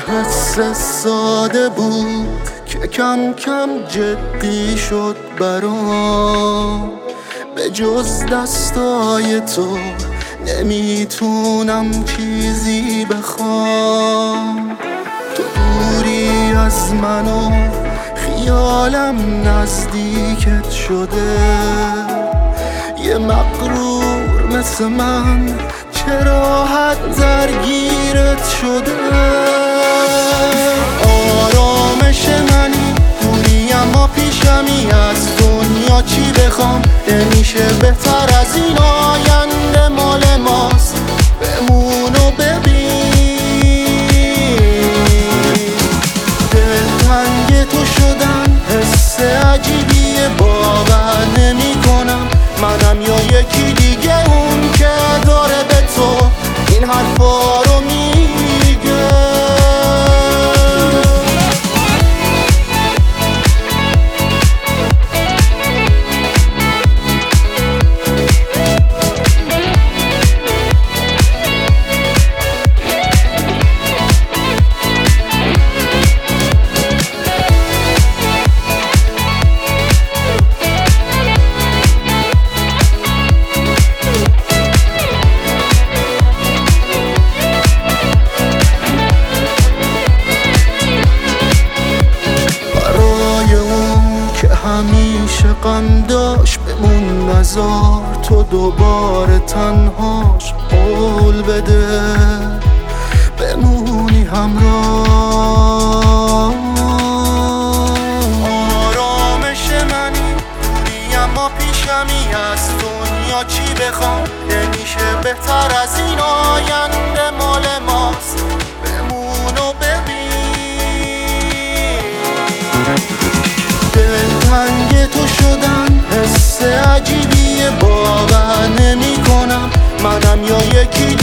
حس ساده بود که کم کم جدی شد برام. به جز دستای تو نمیتونم چیزی بخوام. تو دوری از من و خیالم نزدیکت شده. یه مغرور مثل من چه راحت درگیرت شده. آرامش منی دوری اما پیشمی، از دنیا چی بخوام؟ نمیشه بهتر از این آینده مال ماست. بمون و ببین دلتنگ تو شدن حس عجیبیه، باور نمی کنم منم یا یکی دیگه اون که داره به تو این حرفا رو میگه. همیشه غم داشت بمون نزار تو دوباره تنهاش. قول بده بمونی همراه. آرامش منی دوری اما پیشمی، از دنیا چی بخوام؟ نمیشه بهتر از این آینده مال ماست. بمون و دلتنگ تو شدن حس عجیبیه، باور نمی کنم منم یا یکی